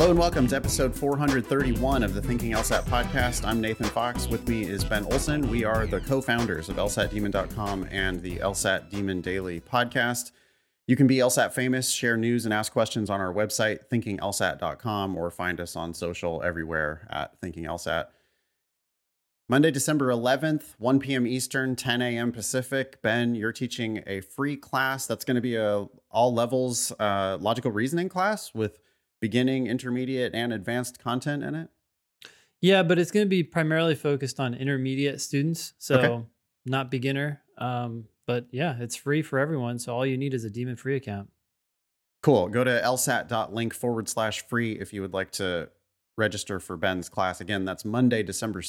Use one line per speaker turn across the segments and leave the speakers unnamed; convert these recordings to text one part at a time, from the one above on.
Hello and welcome to episode 431 of the Thinking LSAT podcast. I'm Nathan Fox. With me is Ben Olson. We are the co-founders of LSATdemon.com and the LSAT Demon Daily podcast. You can be LSAT famous, share news, and ask questions on our website, thinkinglsat.com, or find us on social everywhere at Thinking LSAT. Monday, December 11th, 1 p.m. Eastern, 10 a.m. Pacific. Ben, you're teaching a free class. That's going to be a all levels logical reasoning class with beginning, intermediate, and advanced content in it?
Yeah, but it's going to be primarily focused on intermediate students, so not beginner. But yeah, it's free for everyone, so all you need is a Demon free account.
Cool. Go to lsat.link/free if you would like to register for Ben's class. Again, that's Monday, December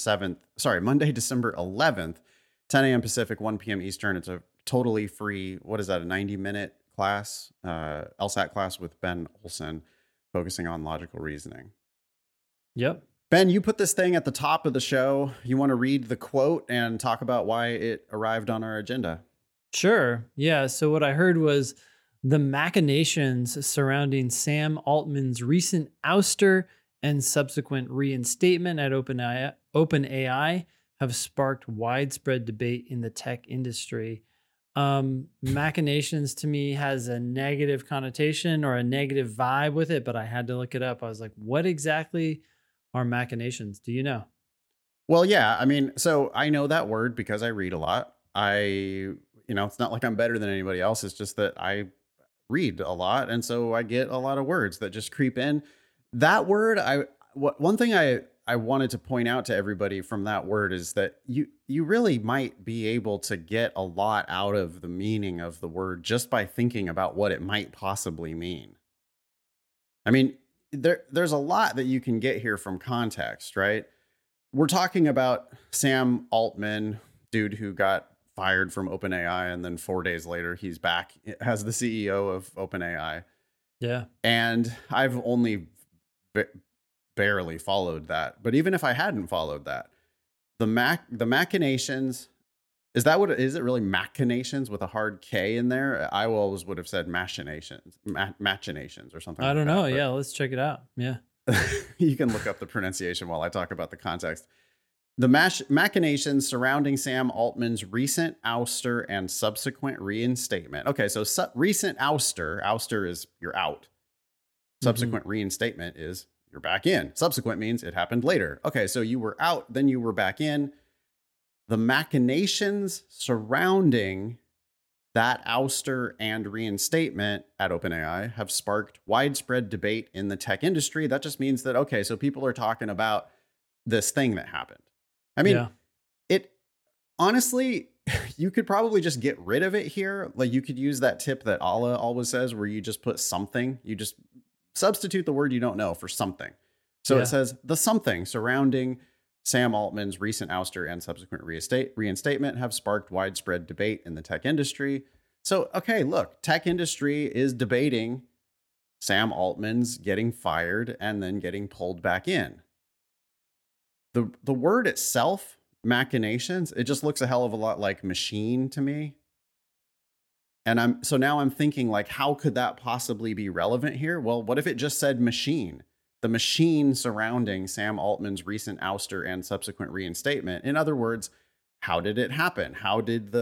11th, 10 a.m. Pacific, 1 p.m. Eastern. It's a totally free, what is that, a 90-minute class, LSAT class with Ben Olson, focusing on logical reasoning.
Yep.
Ben, you put this thing at the top of the show. You want to read the quote and talk about why it arrived on our agenda?
Sure. Yeah. So what I heard was the machinations surrounding Sam Altman's recent ouster and subsequent reinstatement at OpenAI have sparked widespread debate in the tech industry. Machinations to me has a negative connotation or a negative vibe with it, but I had to look it up. I was like, what exactly are machinations? Do you know?
Well, yeah. I mean, so I know that word because I read a lot. It's not like I'm better than anybody else. It's just that I read a lot. And so I get a lot of words that just creep in. That word, one thing I wanted to point out to everybody from that word is that you really might be able to get a lot out of the meaning of the word just by thinking about what it might possibly mean. I mean, there's a lot that you can get here from context, right? We're talking about Sam Altman, dude who got fired from OpenAI, and then 4 days later he's back as the CEO of OpenAI.
Yeah.
And I've only barely followed that. But even if I hadn't followed that, the machinations, is it really machinations with a hard K in there? I always would have said machinations or something.
I don't know. Yeah, let's check it out. Yeah.
You can look up the pronunciation while I talk about the context. The machinations surrounding Sam Altman's recent ouster and subsequent reinstatement. Okay, so recent ouster is you're out. Subsequent reinstatement is you're back in. Subsequent means it happened later. Okay, so you were out, then you were back in. The machinations surrounding that ouster and reinstatement at OpenAI have sparked widespread debate in the tech industry. That just means that, okay, so people are talking about this thing that happened. I mean, It honestly, you could probably just get rid of it here. Like you could use that tip that Allah always says, where you just put something, you just substitute the word you don't know for something. So it says the something surrounding Sam Altman's recent ouster and subsequent reinstatement have sparked widespread debate in the tech industry. So, okay, look, tech industry is debating Sam Altman's getting fired and then getting pulled back in. The word itself, machinations, it just looks a hell of a lot like machine to me. And now I'm thinking, like, how could that possibly be relevant here? Well, what if it just said machine? The machine surrounding Sam Altman's recent ouster and subsequent reinstatement. In other words, how did it happen? How did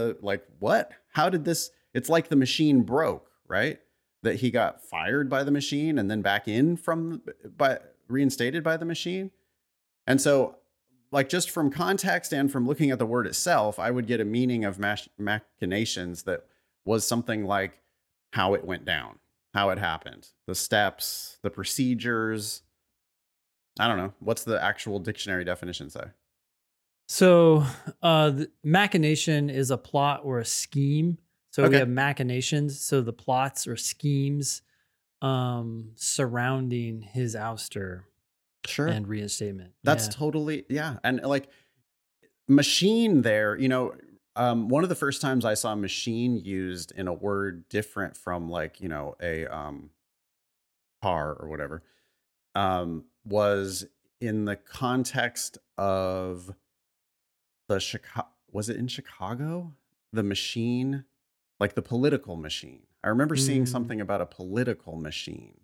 it's like the machine broke, right? That he got fired by the machine and then back in reinstated by the machine. And so, like, just from context and from looking at the word itself, I would get a meaning of machinations that was something like how it went down, how it happened, the steps, the procedures. I don't know. What's the actual dictionary definition say?
So the machination is a plot or a scheme. So we have machinations. So the plots or schemes surrounding his ouster and reinstatement.
That's totally, And like machine there, one of the first times I saw machine used in a word different from like, a car or whatever, was in the context of was it in Chicago? The machine, like the political machine. I remember seeing something about a political machine.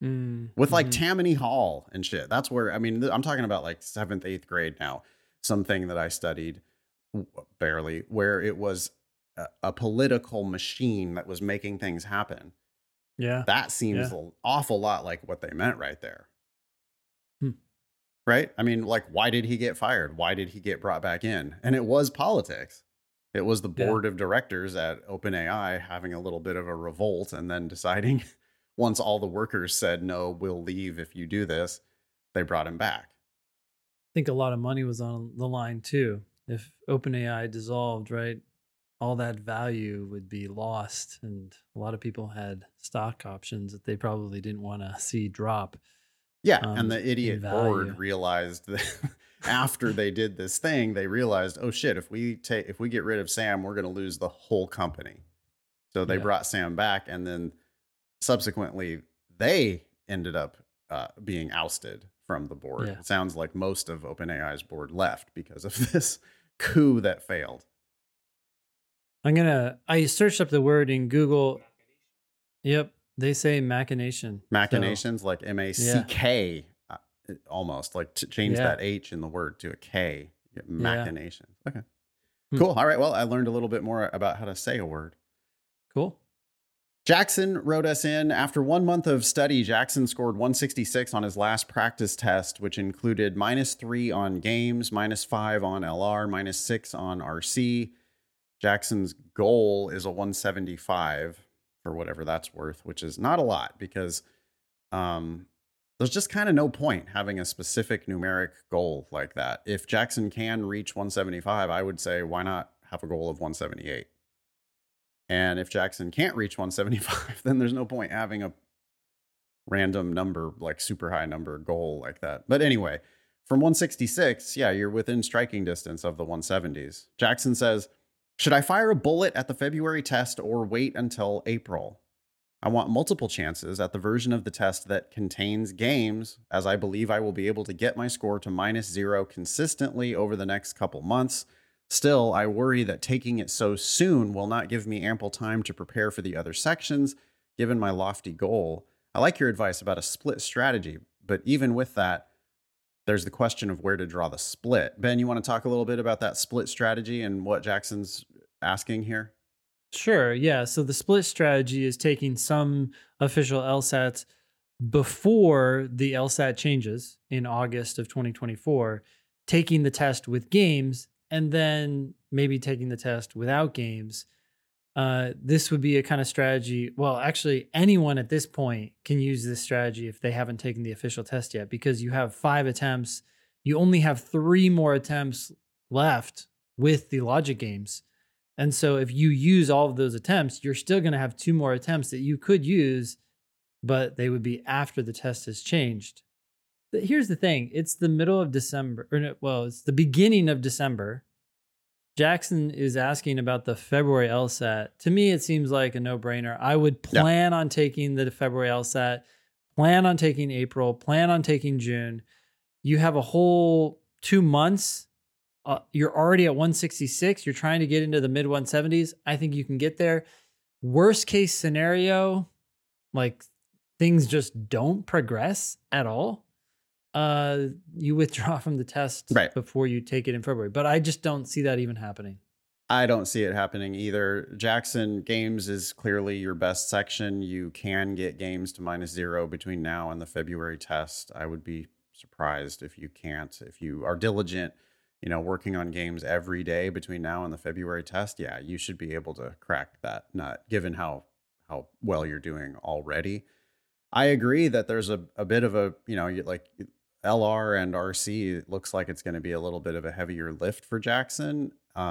with like
Mm-hmm.
Tammany Hall and shit. That's where, I mean, I'm talking about like 7th, 8th grade now, something that I studied barely, where it was a political machine that was making things happen.
Yeah.
That seems
Yeah.
an awful lot like what they meant right there.
Hmm.
Right? I mean, like, why did he get fired? Why did he get brought back in? And it was politics. It was the
Yeah.
board of directors at OpenAI having a little bit of a revolt and then deciding once all the workers said, no, we'll leave if you do this, they brought him back.
I think a lot of money was on the line too. If OpenAI dissolved, right, all that value would be lost. And a lot of people had stock options that they probably didn't want to see drop.
Yeah. And the
In
idiot
value.
board realized that after they did this thing, they realized, oh shit, if we get rid of Sam, we're going to lose the whole company. So they
Yeah.
brought Sam back, and then subsequently they ended up being ousted from the board.
Yeah.
It sounds like most of OpenAI's board left because of this coup that failed.
I searched up the word in Google. Yep. They say machination.
Machinations, like M-A-C-K, almost like change that H in the word to a K. Machinations. Okay. Cool. All right. Well, I learned a little bit more about how to say a word.
Cool.
Jackson wrote us in. After 1 month of study, Jackson scored 166 on his last practice test, which included -3 on games, -5 on LR, -6 on RC. Jackson's goal is a 175 for whatever that's worth, which is not a lot because there's just kind of no point having a specific numeric goal like that. If Jackson can reach 175, I would say, why not have a goal of 178? And if Jackson can't reach 175, then there's no point having a random number, like super high number goal like that. But anyway, from 166, yeah, you're within striking distance of the 170s. Jackson says, should I fire a bullet at the February test or wait until April? I want multiple chances at the version of the test that contains games, as I believe I will be able to get my score to -0 consistently over the next couple months. Still, I worry that taking it so soon will not give me ample time to prepare for the other sections, given my lofty goal. I like your advice about a split strategy, but even with that, there's the question of where to draw the split. Ben, you want to talk a little bit about that split strategy and what Jackson's asking here?
Sure. Yeah. So the split strategy is taking some official LSATs before the LSAT changes in August of 2024, taking the test with games, and then maybe taking the test without games. This would be a kind of strategy. Well, actually, anyone at this point can use this strategy if they haven't taken the official test yet, because you have 5 attempts. You only have 3 more attempts left with the logic games. And so if you use all of those attempts, you're still going to have 2 more attempts that you could use, but they would be after the test has changed. But here's the thing. It's the middle of December, it's the beginning of December. Jackson is asking about the February LSAT. To me, it seems like a no-brainer. I would plan on taking the February LSAT, plan on taking April, plan on taking June. You have a whole 2 months. You're already at 166. You're trying to get into the mid 170s. I think you can get there. Worst case scenario, like things just don't progress at all. You withdraw from the test before you take it in February. But I just don't see that even happening.
I don't see it happening either. Jackson, games is clearly your best section. You can get games to -0 between now and the February test. I would be surprised if you can't. If you are diligent, working on games every day between now and the February test, yeah, you should be able to crack that nut, given how well you're doing already. I agree that there's a bit of a, like LR and RC, it looks like it's going to be a little bit of a heavier lift for Jackson.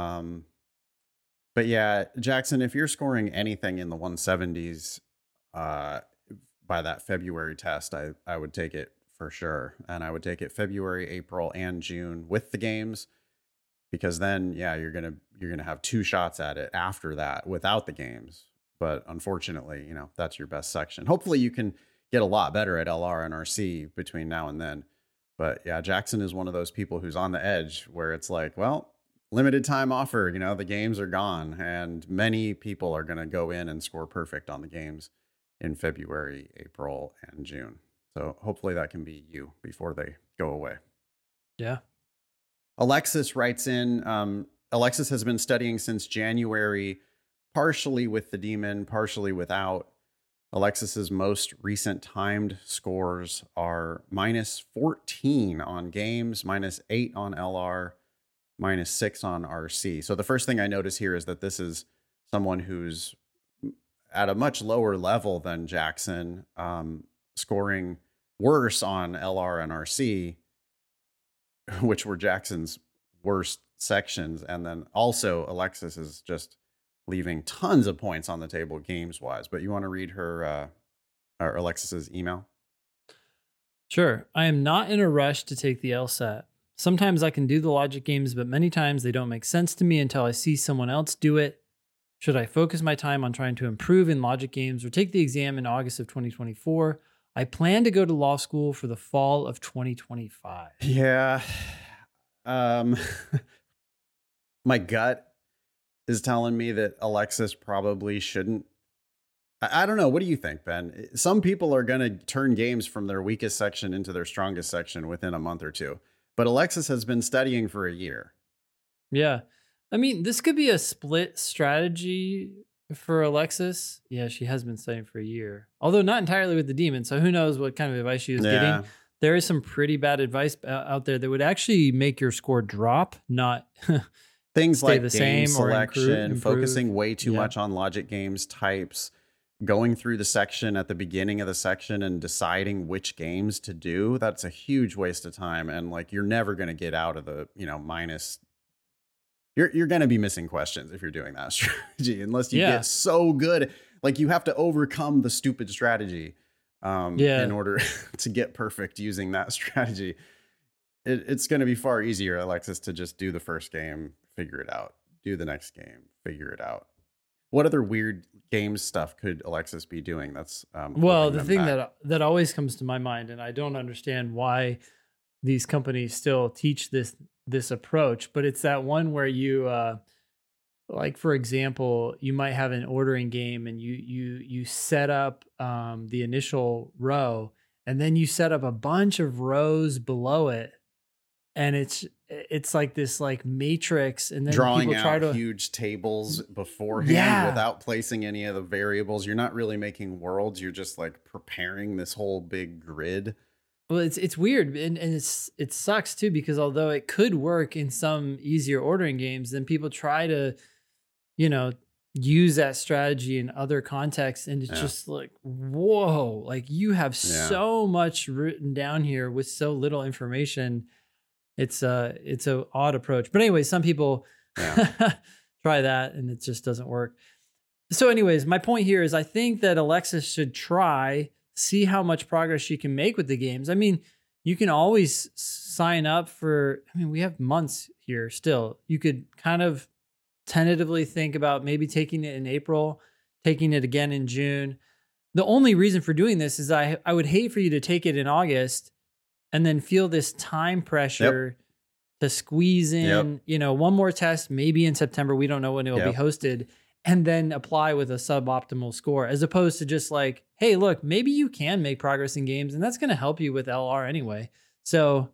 But yeah, Jackson, if you're scoring anything in the 170s by that February test, I would take it for sure. And I would take it February, April, and June with the games, because then, yeah, you're going to have 2 shots at it after that without the games. But unfortunately, that's your best section. Hopefully you can get a lot better at LR and RC between now and then. But yeah, Jackson is one of those people who's on the edge where it's like, well, limited time offer, the games are gone, and many people are going to go in and score perfect on the games in February, April, and June. So hopefully that can be you before they go away.
Yeah.
Alexis writes in, Alexis has been studying since January, partially with the demon, partially without. Alexis's most recent timed scores are -14 on games, -8 on LR, -6 on RC. So the first thing I notice here is that this is someone who's at a much lower level than Jackson, scoring worse on LR and RC, which were Jackson's worst sections. And then also Alexis is just leaving tons of points on the table games wise. But you want to read her or Alexis's email?
Sure. I am not in a rush to take the LSAT. Sometimes I can do the logic games, but many times they don't make sense to me until I see someone else do it. Should I focus my time on trying to improve in logic games or take the exam in August of 2024? I plan to go to law school for the fall of 2025.
Yeah. My gut is telling me that Alexis probably shouldn't. I don't know. What do you think, Ben? Some people are going to turn games from their weakest section into their strongest section within a month or two. But Alexis has been studying for a year.
Yeah. I mean, this could be a split strategy for Alexis. Yeah, she has been studying for a year, although not entirely with the demon. So who knows what kind of advice she is getting. There is some pretty bad advice out there that would actually make your score drop, not
things like
the
game
same
selection,
improve.
focusing way too much on logic games types, going through the section at the beginning of the section and deciding which games to do. That's a huge waste of time. And like, you're never going to get out of the, minus. You're going to be missing questions if you're doing that strategy, unless you get so good. Like, you have to overcome the stupid strategy in order to get perfect using that strategy. It's going to be far easier, Alexis, to just do the first game, figure it out, do the next game, figure it out. What other weird game stuff could Alexis be doing? That's
well, the thing that always comes to my mind, and I don't understand why these companies still teach this approach, but it's that one where you like, for example, you might have an ordering game and you set up the initial row, and then you set up a bunch of rows below it, and it's like this like matrix, and then
drawing
people try
out
to
huge tables beforehand without placing any of the variables. You're not really making worlds. You're just like preparing this whole big grid.
Well, it's weird, and it sucks too, because although it could work in some easier ordering games, then people try to, use that strategy in other contexts, and it's just like, whoa, like you have so much written down here with so little information. It's a odd approach, but anyway, some people try that and it just doesn't work. So anyways, my point here is I think that Alexis should see how much progress she can make with the games. I mean, you can always sign up we have months here still. You could kind of tentatively think about maybe taking it in April, taking it again in June. The only reason for doing this is I would hate for you to take it in August and then feel this time pressure to squeeze in, one more test, maybe in September. We don't know when it will be hosted, and then apply with a suboptimal score, as opposed to just like, hey, look, maybe you can make progress in games, and that's going to help you with LR anyway. So,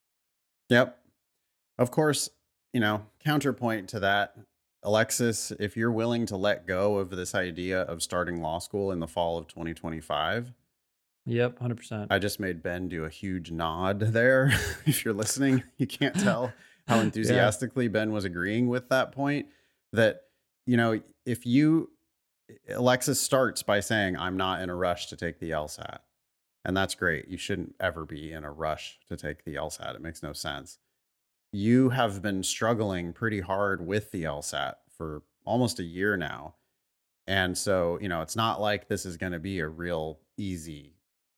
of course, counterpoint to that, Alexis, if you're willing to let go of this idea of starting law school in the fall of 2025.
Yep, 100%.
I just made Ben do a huge nod there. If you're listening, you can't tell how enthusiastically Ben was agreeing with that point. That, if Alexis starts by saying, I'm not in a rush to take the LSAT, and that's great. You shouldn't ever be in a rush to take the LSAT. It makes no sense. You have been struggling pretty hard with the LSAT for almost a year now. And so, it's not like this is going to be a real easy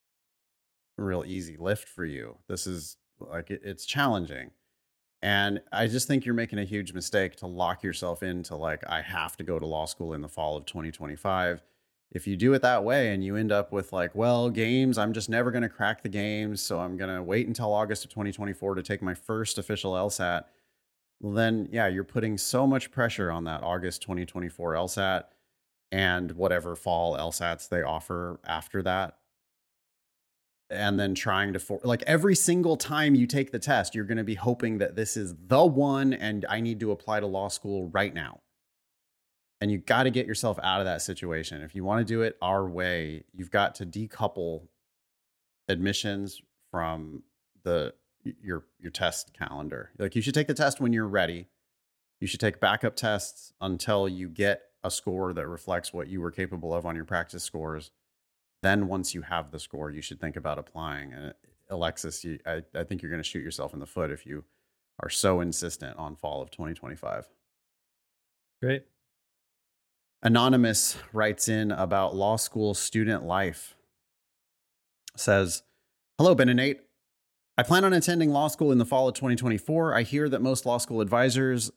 lift for you. This is like, it's challenging. And I just think you're making a huge mistake to lock yourself into like, I have to go to law school in the fall of 2025. If you do it that way and you end up with like, well, games, I'm just never going to crack the games, so I'm going to wait until August of 2024 to take my first official LSAT. Well, then, you're putting so much pressure on that August 2024 LSAT. and whatever fall LSATs they offer after that. And then trying to, like, every single time you take the test, you're going to be hoping that this is the one and I need to apply to law school right now. And you got to get yourself out of that situation. If you want to do it our way, you've got to decouple admissions from your test calendar. Like, you should take the test when you're ready. You should take backup tests until you get a score that reflects what you were capable of on your practice scores. Then once you have the score, you should think about applying. And Alexis, I think you're going to shoot yourself in the foot if you are so insistent on fall of 2025.
Great.
Anonymous writes in about law school student life. Says, hello, Ben and Nate. I plan on attending law school in the fall of 2024. I hear from most law school advisors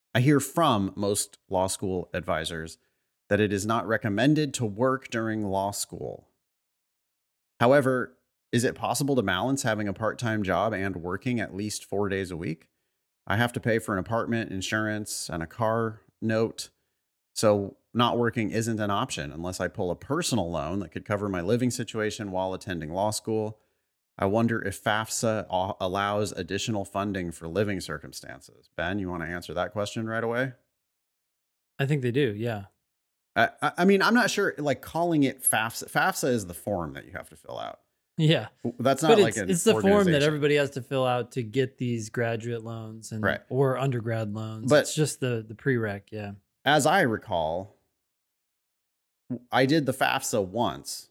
that it is not recommended to work during law school. However, is it possible to balance having a part-time job and working at least 4 days a week? I have to pay for an apartment, insurance, and a car note. So not working isn't an option unless I pull a personal loan that could cover my living situation while attending law school. I wonder if FAFSA allows additional funding for living circumstances. Ben, you want to answer that question right away?
I think they do, yeah.
I mean, I'm not sure, like, calling it FAFSA. FAFSA is the form that you have to fill out.
Yeah.
That's not like
it's the form that everybody has to fill out to get these graduate loans and
right.
or undergrad loans.
But
it's just the prereq, yeah.
As I recall, I did the FAFSA once,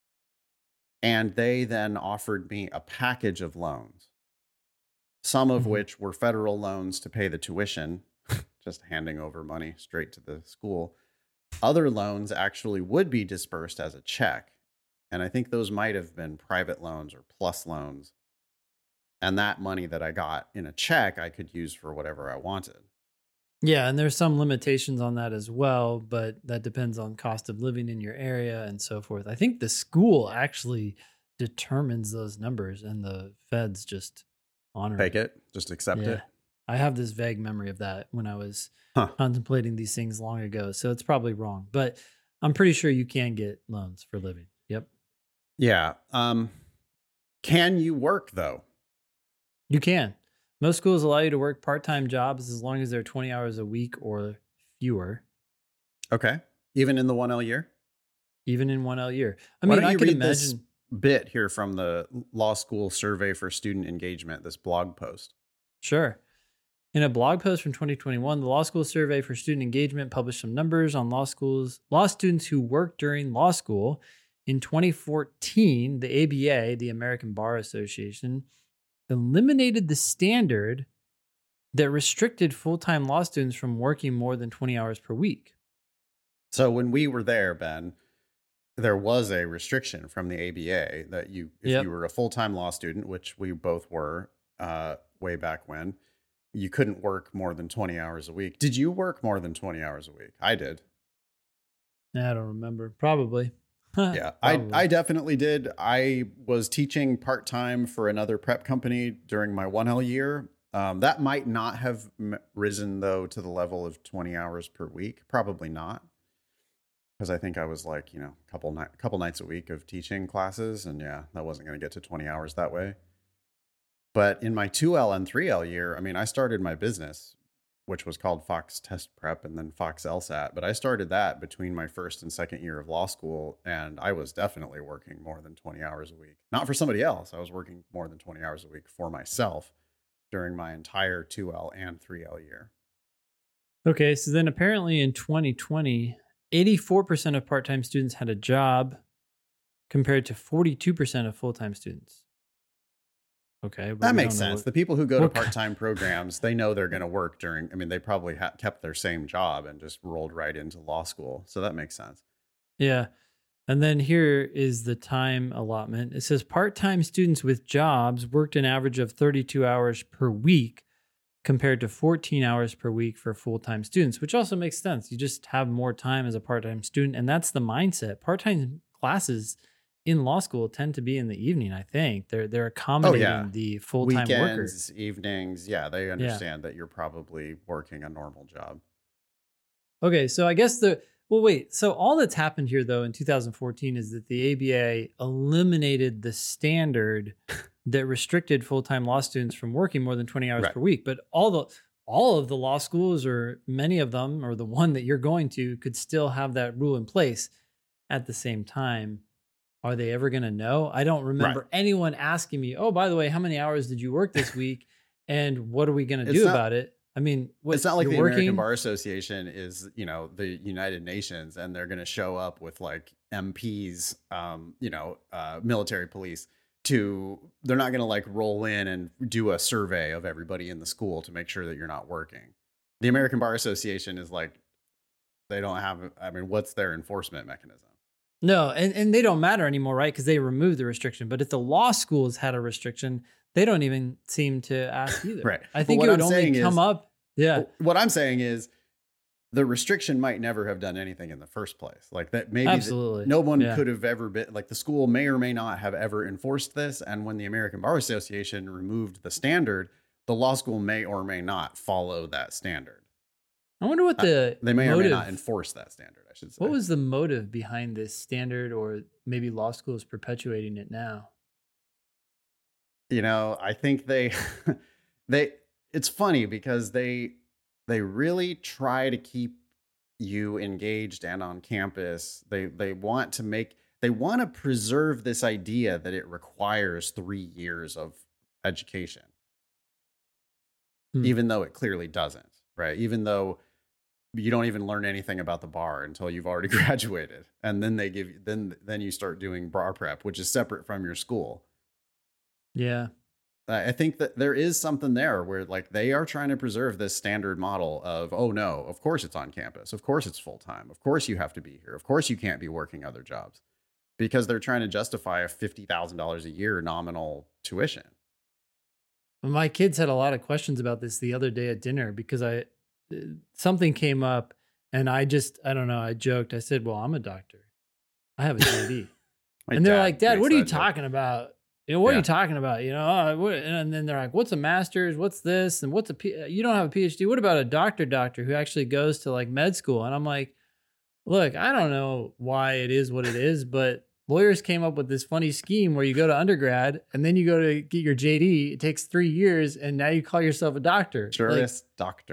and they then offered me a package of loans, some of which were federal loans to pay the tuition, just handing over money straight to the school. Other loans actually would be dispersed as a check. And I think those might have been private loans or plus loans. And that money that I got in a check, I could use for whatever I wanted.
Yeah, and there's some limitations on that as well, but that depends on cost of living in your area and so forth. I think the school actually determines those numbers and the feds just honor
Take it, just accept it.
I have this vague memory of that when I was contemplating these things long ago. So it's probably wrong, but I'm pretty sure you can get loans for living. Yep.
Yeah. Can you work though?
You can. Most schools allow you to work part-time jobs as long as they're 20 hours a week or fewer.
Okay. Even in the 1L year?
Even in 1L year. I mean, I could imagine
this bit here from the Law School Survey for Student Engagement, this blog post.
Sure. In a blog post from 2021, the Law School Survey for Student Engagement published some numbers on law students who work during law school. In 2014, the ABA, the American Bar Association, eliminated the standard that restricted full-time law students from working more than 20 hours per week.
So when we were there, Ben, there was a restriction from the ABA that if you were a full-time law student, which we both were way back when, you couldn't work more than 20 hours a week. Did you work more than 20 hours a week? I did.
I don't remember. Probably.
Yeah, I definitely did. I was teaching part-time for another prep company during my 1L year. That might not have risen, though, to the level of 20 hours per week. Probably not. Because I think I was like, a couple nights a week of teaching classes. And yeah, that wasn't going to get to 20 hours that way. But in my 2L and 3L year, I mean, I started my business, which was called Fox Test Prep and then Fox LSAT. But I started that between my first and second year of law school. And I was definitely working more than 20 hours a week. Not for somebody else. I was working more than 20 hours a week for myself during my entire 2L and 3L year.
Okay, so then apparently in 2020, 84% of part-time students had a job compared to 42% of full-time students. Okay.
That makes sense. The people who go to part-time programs, they know they're going to work they probably kept their same job and just rolled right into law school. So that makes sense.
Yeah. And then here is the time allotment. It says part-time students with jobs worked an average of 32 hours per week compared to 14 hours per week for full-time students, which also makes sense. You just have more time as a part-time student. And that's the mindset. Part-time classes in law school tend to be in the evening, I think. They're accommodating the full-time
weekends,
workers.
Evenings. Yeah, they understand that you're probably working a normal job.
Okay, so I guess Well, wait. So all that's happened here, though, in 2014 is that the ABA eliminated the standard that restricted full-time law students from working more than 20 hours
Right.
per week. But all of the law schools, or many of them, or the one that you're going to, could still have that rule in place. At the same time, are they ever going to know? I don't remember anyone asking me, "Oh, by the way, how many hours did you work this week, and what are we going to do about it?" I mean,
it's not like
you're
the
working?
American Bar Association is, the United Nations, and they're going to show up with like MPs, military police. They're not going to like roll in and do a survey of everybody in the school to make sure that you're not working. The American Bar Association is like, they don't have. I mean, what's their enforcement mechanism?
No, and they don't matter anymore, right? Because they removed the restriction. But if the law schools had a restriction, they don't even seem to ask either.
Right.
I think it would only come up. Yeah.
What I'm saying is the restriction might never have done anything in the first place. Like that, maybe
Absolutely.
No one could have ever been, like, the school may or may not have ever enforced this. And when the American Bar Association removed the standard, the law school may or may not follow that standard.
I wonder what
they may or may not enforce that standard, I should say.
What was the motive behind this standard, or maybe law schools perpetuating it now?
I think it's funny because they really try to keep you engaged and on campus. They want to preserve this idea that it requires 3 years of education, even though it clearly doesn't, right? Even though you don't even learn anything about the bar until you've already graduated, and then they give you then you start doing bar prep, which is separate from your school.
Yeah.
I think that there is something there where, like, they are trying to preserve this standard model of, oh no, of course it's on campus. Of course it's full time. Of course you have to be here. Of course you can't be working other jobs, because they're trying to justify a $50,000 a year nominal tuition.
My kids had a lot of questions about this the other day at dinner, because something came up, and I don't know, I joked. I said, "Well, I'm a doctor. I have a JD." And they're like, "Dad, what are you talking about? What are you talking about? And then they're like, "What's a master's? What's this? And what's you don't have a PhD? What about a doctor who actually goes to like med school?" And I'm like, "Look, I don't know why it is what it is, but lawyers came up with this funny scheme where you go to undergrad and then you go to get your JD. It takes 3 years, and now you call yourself a doctor."
Juris doctor.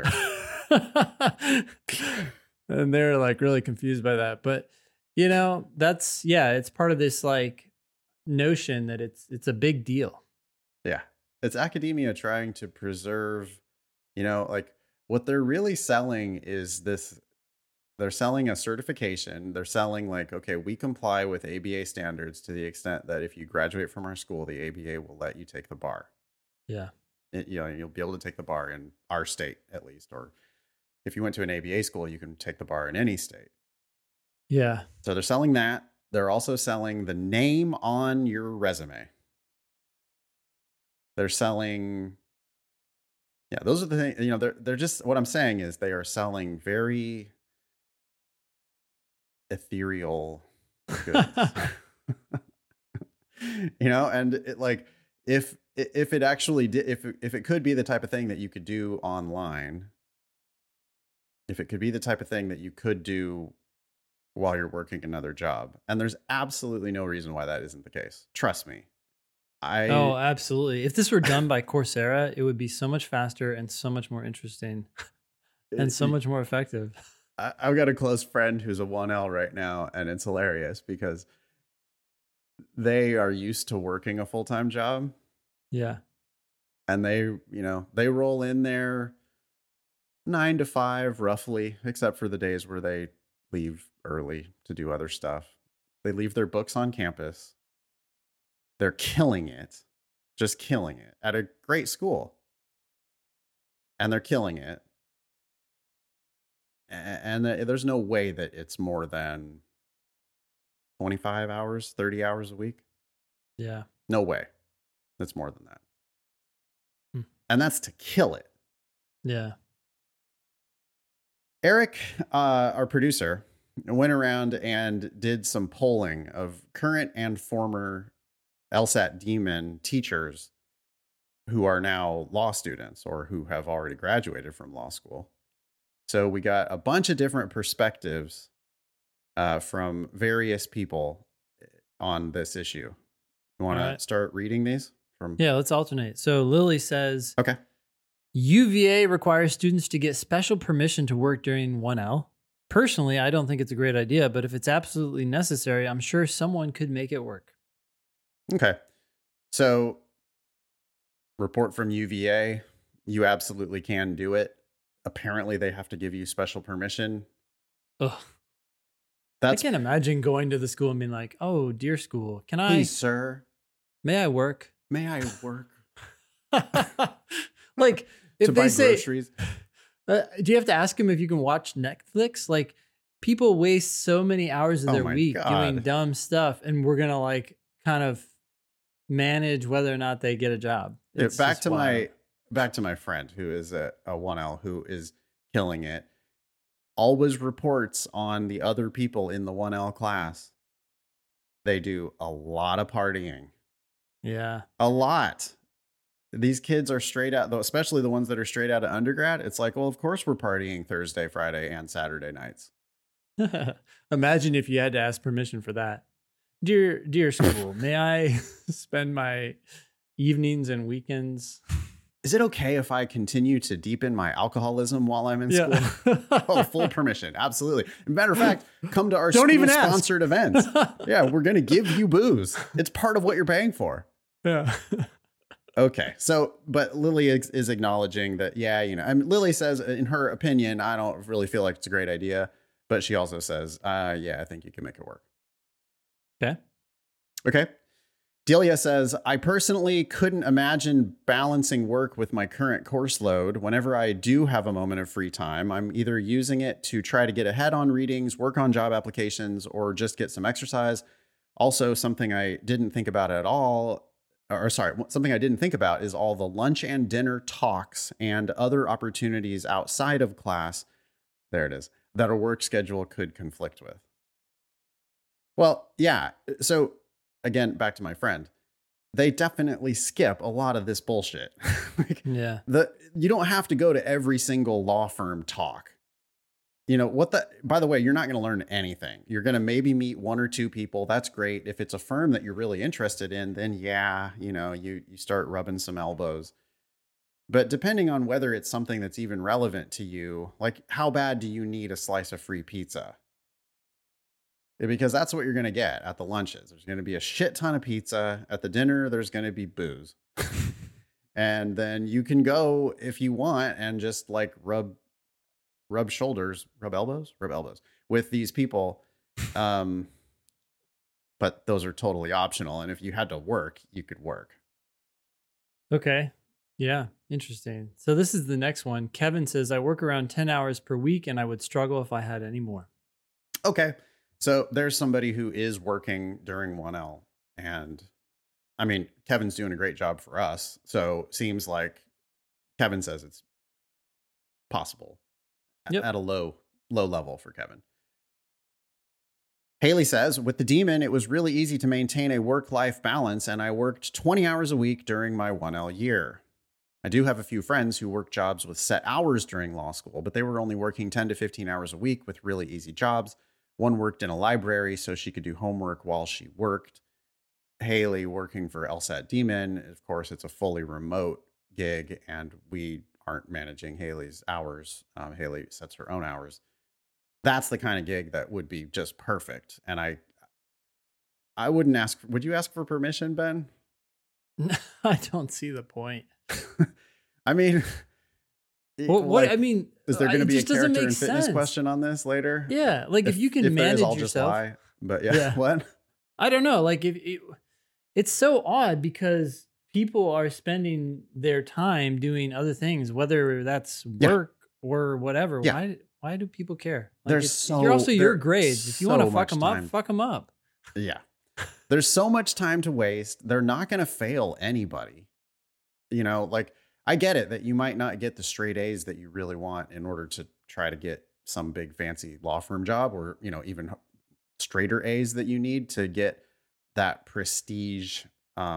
And they're like really confused by that. But it's part of this like notion that it's a big deal.
Yeah. It's academia trying to preserve, like, what they're really selling is this. They're selling a certification. They're selling like, okay, we comply with ABA standards to the extent that if you graduate from our school, the ABA will let you take the bar.
Yeah.
You'll be able to take the bar in our state at least, or if you went to an ABA school, you can take the bar in any state.
Yeah.
So they're selling that. They're also selling the name on your resume. They're selling, those are the things, they're just, what I'm saying is they are selling very ethereal goods. And it, like, if it actually did, if it could be the type of thing that you could do online, if it could be the type of thing that you could do while you're working another job, and there's absolutely no reason why that isn't the case. Trust me.
Oh, absolutely. If this were done by Coursera, it would be so much faster and so much more interesting and so much more effective.
I've got a close friend who's a 1L right now, and it's hilarious because they are used to working a full-time job.
Yeah.
And they roll in there 9 to 5 roughly, except for the days where they leave early to do other stuff. They leave their books on campus. They're killing it, just killing it at a great school. And they're killing it. And there's no way that it's more than 25 hours, 30 hours a week.
Yeah.
No way. It's more than that. And that's to kill it.
Yeah.
Eric, our producer, went around and did some polling of current and former LSAT Demon teachers who are now law students or who have already graduated from law school. So we got a bunch of different perspectives from various people on this issue. You
All
want
right.
to start reading these from?
Yeah, let's alternate. So Lily says
Okay.
UVA requires students to get special permission to work during 1L. Personally, I don't think it's a great idea, but if it's absolutely necessary, I'm sure someone could make it work.
Okay. So, report from UVA, you absolutely can do it. Apparently, they have to give you special permission.
Ugh. I
That's
can't imagine going to the school and being like, "Oh, dear school,
please, sir,
may I work?"
may I work
Like,
to
if
buy
they say,
groceries?
do you have to ask them if you can watch Netflix? Like, people waste so many hours of
Oh
their
my
week doing
God.
dumb stuff, and we're gonna like kind of manage whether or not they get a job. It's
Back
just
to
wild.
my friend who is a 1L who is killing it. Always reports on the other people in the 1L class. They do a lot of partying.
Yeah.
A lot. These kids are straight out, though, especially the ones that are straight out of undergrad. It's like, well, of course we're partying Thursday, Friday, and Saturday nights.
Imagine if you had to ask permission for that. Dear school, may I spend my evenings and weekends?
Is it okay if I continue to deepen my alcoholism while I'm in school? Oh, full permission. Absolutely. Matter of fact, come to our
Don't even ask.
school-sponsored events. Yeah, we're going to give you booze. It's part of what you're paying for.
Yeah.
Okay. So, but Lily is acknowledging that, yeah, I mean, Lily says, in her opinion, I don't really feel like it's a great idea. But she also says, yeah, I think you can make it work.
Okay.
Okay. Delia says, I personally couldn't imagine balancing work with my current course load. Whenever I do have a moment of free time, I'm either using it to try to get ahead on readings, work on job applications, or just get some exercise. Also, something I didn't think about at all, something I didn't think about is all the lunch and dinner talks and other opportunities outside of class. There it is, that a work schedule could conflict with. Well, yeah. So again, back to my friend, they definitely skip a lot of this bullshit.
Yeah.
You don't have to go to every single law firm talk. By the way, you're not going to learn anything. You're going to maybe meet one or two people. That's great. If it's a firm that you're really interested in, then yeah, you start rubbing some elbows. But depending on whether it's something that's even relevant to you, like how bad do you need a slice of free pizza? Because that's what you're going to get at the lunches. There's going to be a shit ton of pizza. At the dinner, there's going to be booze. And then you can go if you want and just like rub elbows with these people. But those are totally optional. And if you had to work, you could work.
Okay. Yeah. Interesting. So this is the next one. Kevin says, I work around 10 hours per week and I would struggle if I had any more.
Okay. So there's somebody who is working during 1L. And I mean, Kevin's doing a great job for us. So seems like Kevin says it's possible at a low level for Kevin. Haley says, with the Demon, it was really easy to maintain a work-life balance, and I worked 20 hours a week during my 1L year. I do have a few friends who work jobs with set hours during law school, but they were only working 10 to 15 hours a week with really easy jobs. One worked in a library so she could do homework while she worked. Haley working for LSAT Demon, of course, it's a fully remote gig, and we aren't managing Haley's hours. Haley sets her own hours. That's the kind of gig that would be just perfect. And I wouldn't ask. Would you ask for permission, Ben?
I don't see the point.
I mean,
well, what I mean,
is there going to be a character and fitness
sense.
question on this later?
Yeah, like if you can manage
I'll
yourself.
just lie. But yeah, what?
I don't know. Like it's so odd because people are spending their time doing other things, whether that's work or whatever.
Yeah.
Why do people care? Like
There's
you're also your grades. If you want to fuck them up, fuck them up.
Yeah. There's so much time to waste. They're not going to fail anybody. Like I get it that you might not get the straight A's that you really want in order to try to get some big fancy law firm job, or, even straighter A's that you need to get that prestige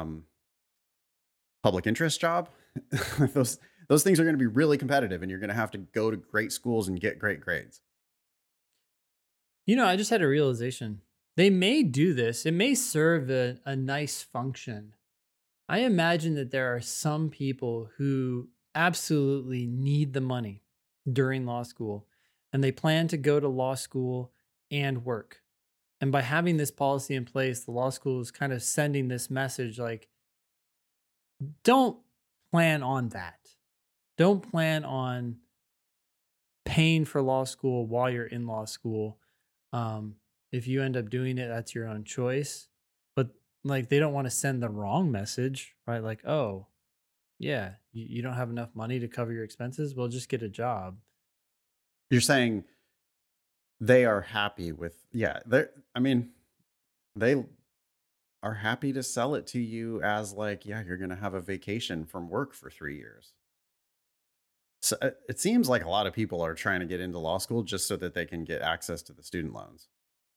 public interest job. Those things are going to be really competitive, and you're going to have to go to great schools and get great grades.
I just had a realization. They may do this. It may serve a nice function. I imagine that there are some people who absolutely need the money during law school, and they plan to go to law school and work. And by having this policy in place, the law school is kind of sending this message like, don't plan on that. Don't plan on paying for law school while you're in law school. If you end up doing it, that's your own choice. But like, they don't want to send the wrong message, right? Like, oh, yeah, you don't have enough money to cover your expenses. Well, just get a job.
You're saying they are happy with, yeah, they are happy to sell it to you as like, yeah, you're going to have a vacation from work for 3 years. So it seems like a lot of people are trying to get into law school just so that they can get access to the student loans.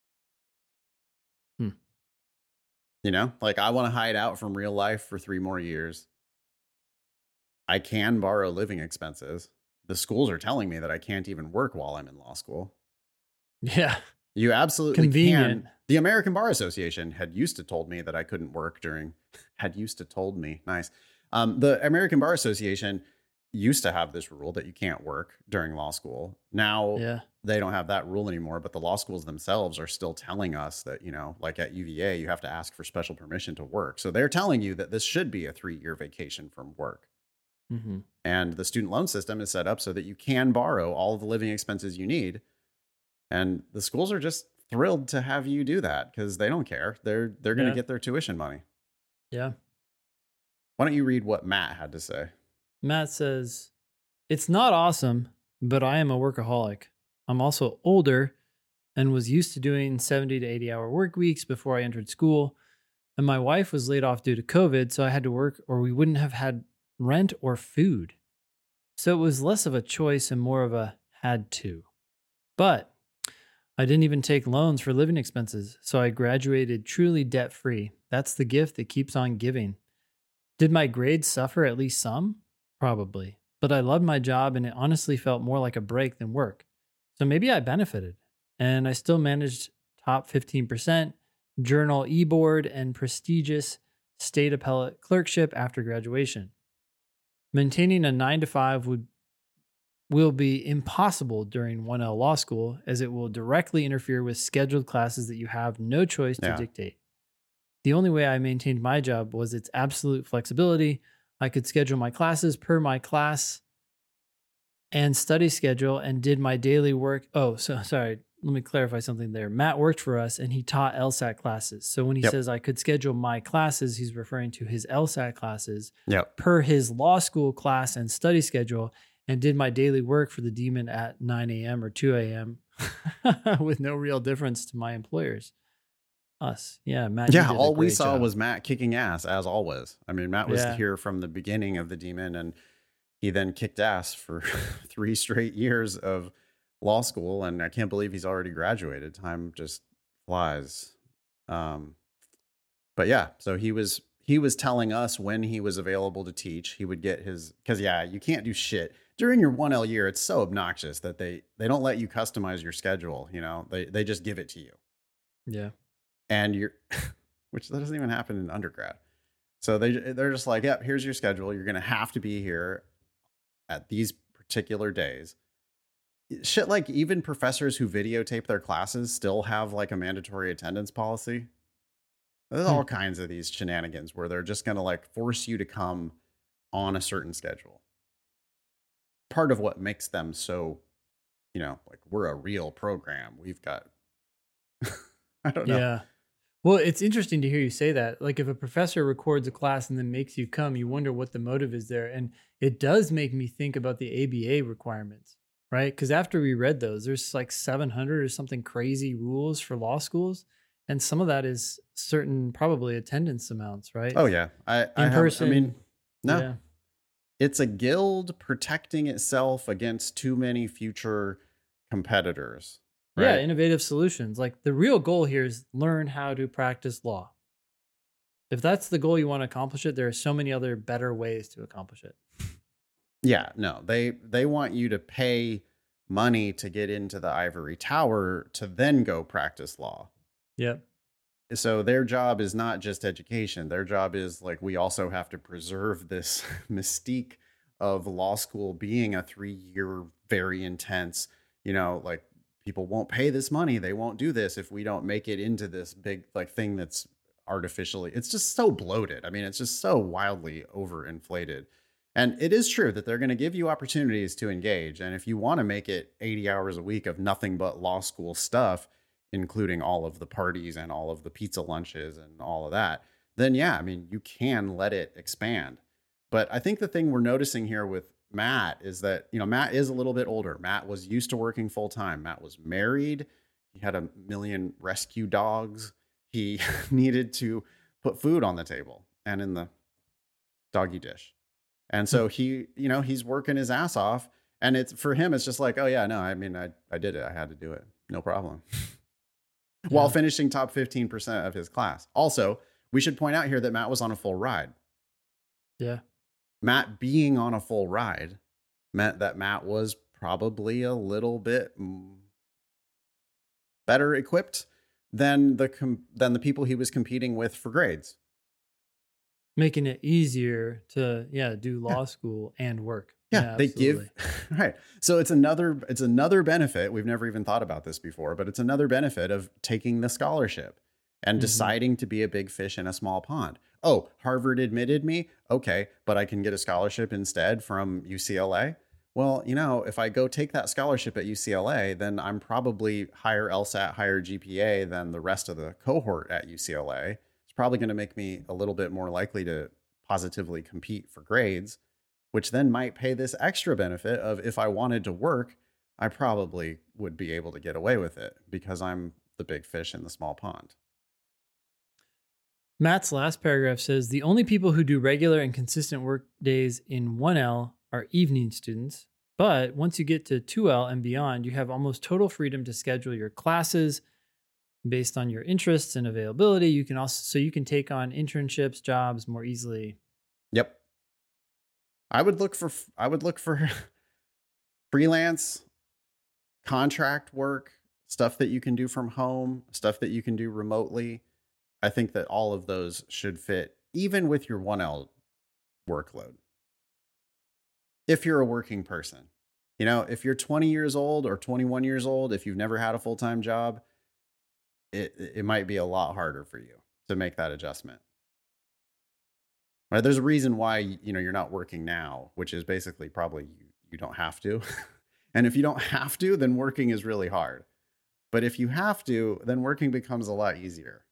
Like I want to hide out from real life for 3 more years. I can borrow living expenses. The schools are telling me that I can't even work while I'm in law school.
Yeah.
You absolutely
Convenient.
can. The American Bar Association had used to told me that I couldn't work nice. The American Bar Association used to have this rule that you can't work during law school. Now they don't have that rule anymore, but the law schools themselves are still telling us that, like at UVA, you have to ask for special permission to work. So they're telling you that this should be a 3-year vacation from work.
Mm-hmm.
And the student loan system is set up so that you can borrow all of the living expenses you need. And the schools are just thrilled to have you do that because they don't care. They're going to get their tuition money.
Yeah.
Why don't you read what Matt had to say?
Matt says, it's not awesome, but I am a workaholic. I'm also older and was used to doing 70 to 80 hour work weeks before I entered school. And my wife was laid off due to COVID, so I had to work or we wouldn't have had rent or food. So it was less of a choice and more of a had to. But I didn't even take loans for living expenses, so I graduated truly debt-free. That's the gift that keeps on giving. Did my grades suffer at least some? Probably. But I loved my job and it honestly felt more like a break than work. So maybe I benefited. And I still managed top 15%, journal e-board, and prestigious state appellate clerkship after graduation. Maintaining a 9 to 5 will be impossible during 1L law school, as it will directly interfere with scheduled classes that you have no choice to dictate. The only way I maintained my job was its absolute flexibility. I could schedule my classes per my class and study schedule and did my daily work. Oh, so sorry. Let me clarify something there. Matt worked for us and he taught LSAT classes. So when he says I could schedule my classes, he's referring to his LSAT classes per his law school class and study schedule, and did my daily work for the demon at 9 a.m. or 2 a.m. with no real difference to my employers. Us. Yeah, Matt.
Yeah, all we saw was Matt kicking ass, as always. I mean, Matt was here from the beginning of the demon, and he then kicked ass for 3 straight years of law school, and I can't believe he's already graduated. Time just flies. But yeah, so he was telling us when he was available to teach. He would get his, because you can't do shit during your 1L year. It's so obnoxious that they don't let you customize your schedule. They just give it to you.
Yeah.
And which that doesn't even happen in undergrad. So they're just like, yep, here's your schedule. You're going to have to be here at these particular days. Shit, like even professors who videotape their classes still have like a mandatory attendance policy. There's all kinds of these shenanigans where they're just going to like force you to come on a certain schedule. Part of what makes them so, like we're a real program. We've got, I don't know.
Yeah. Well, it's interesting to hear you say that. Like if a professor records a class and then makes you come, you wonder what the motive is there. And it does make me think about the ABA requirements, right? Because after we read those, there's like 700 or something crazy rules for law schools. And some of that is certain probably attendance amounts, right?
Oh, yeah. It's a guild protecting itself against too many future competitors. Right?
Yeah, innovative solutions. Like the real goal here is learn how to practice law. If that's the goal you want to accomplish it, there are so many other better ways to accomplish it.
Yeah, no, they want you to pay money to get into the ivory tower to then go practice law.
Yep.
So their job is not just education. Their job is like, we also have to preserve this mystique of law school being a 3-year, very intense, like people won't pay this money. They won't do this if we don't make it into this big like thing that's artificially, it's just so bloated. I mean, it's just so wildly overinflated. And it is true that they're going to give you opportunities to engage. And if you want to make it 80 hours a week of nothing but law school stuff, including all of the parties and all of the pizza lunches and all of that, then yeah, I mean, you can let it expand. But I think the thing we're noticing here with Matt is that, Matt is a little bit older. Matt was used to working full time. Matt was married. He had a million rescue dogs. He needed to put food on the table and in the doggy dish. And so he's working his ass off. And it's for him, it's just like, oh yeah, no, I mean, I did it. I had to do it. No problem. While finishing top 15% of his class. Also, we should point out here that Matt was on a full ride.
Yeah.
Matt being on a full ride meant that Matt was probably a little bit better equipped than the people he was competing with for grades.
Making it easier to do law school and work.
Yeah, they give right. So it's another benefit. We've never even thought about this before, but it's another benefit of taking the scholarship and deciding to be a big fish in a small pond. Oh, Harvard admitted me. Okay, but I can get a scholarship instead from UCLA. Well, if I go take that scholarship at UCLA, then I'm probably higher LSAT, higher GPA than the rest of the cohort at UCLA. It's probably going to make me a little bit more likely to positively compete for grades, which then might pay this extra benefit of if I wanted to work, I probably would be able to get away with it because I'm the big fish in the small pond.
Matt's last paragraph says the only people who do regular and consistent work days in 1L are evening students. But once you get to 2L and beyond, you have almost total freedom to schedule your classes based on your interests and availability. You can take on internships, jobs more easily.
Yep. I would look for freelance contract work, stuff that you can do from home, stuff that you can do remotely. I think that all of those should fit even with your 1L workload. If you're a working person, if you're 20 years old or 21 years old, if you've never had a full-time job, it might be a lot harder for you to make that adjustment. Right? There's a reason why, you're not working now, which is basically probably you don't have to. And if you don't have to, then working is really hard. But if you have to, then working becomes a lot easier.